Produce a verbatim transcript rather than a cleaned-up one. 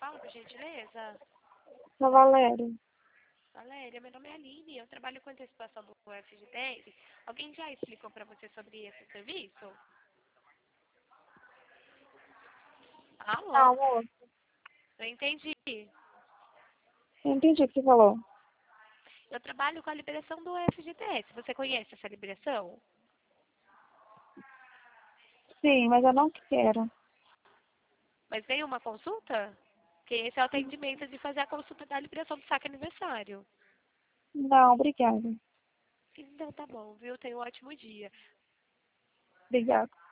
fala, por gentileza? Sou Valéria. Valéria, meu nome é Aline, eu trabalho com antecipação do F G dez. Alguém já explicou para você sobre esse serviço? Alô? Não, moço. Eu entendi. Eu entendi o que você falou. Eu trabalho com a liberação do F G D S. Você conhece essa liberação? Sim, mas eu não quero. Mas vem uma consulta? Que esse é o atendimento de fazer a consulta da liberação do saque aniversário. Não, obrigada. Então tá bom, viu? Tenha um ótimo dia. Obrigada.